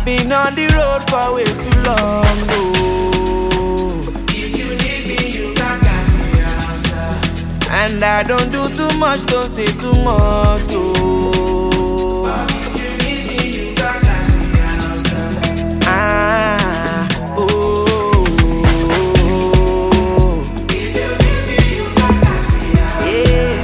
I've been on the road for way too long, oh. If you need me, you can catch me outside. And I don't do too much, don't say too much, oh. But if you need me, you can catch me outside. Ah, oh. If you need me, you can catch me outside.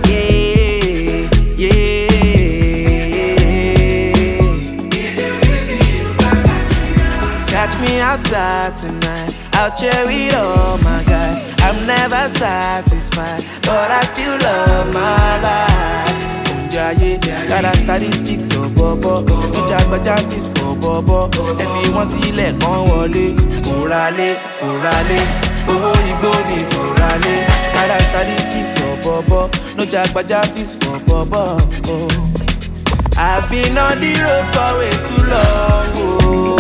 Catch me outside tonight, I'll chill with all my guys. I'm never satisfied, but I still love my life. Got statistics so bobo, no jagbajantis for bobo. Everyone see like on wale, kurale, kurale. Oh, Igbo ni kurale. Got statistics so bobo, no jagbajantis for bobo. Oh. I've been on the road for way too long, oh.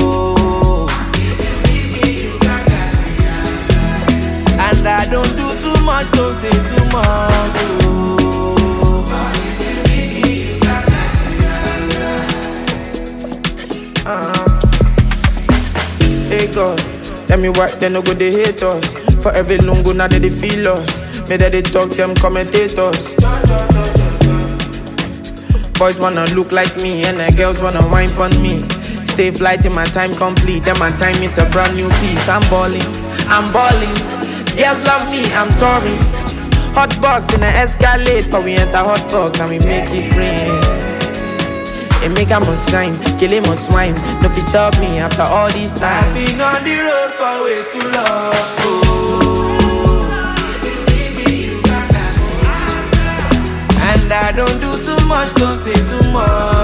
And I don't do too much, don't say too much, oh. Hey God, tell me why they no go they hate us. For every lungu now they feel us. May they talk them commentators. Boys wanna look like me and the girls wanna wine on me. Stay fly till my time complete. Then my time is a brand new piece. I'm balling, I'm balling. Girls love me, I'm touring. Hot box in the Escalade. For we enter hot box and we make it rain. It make I must shine, kill him must swine. No fi stop me after all this time. I've been on the road for way too long, oh. And I don't do too much, don't say too much.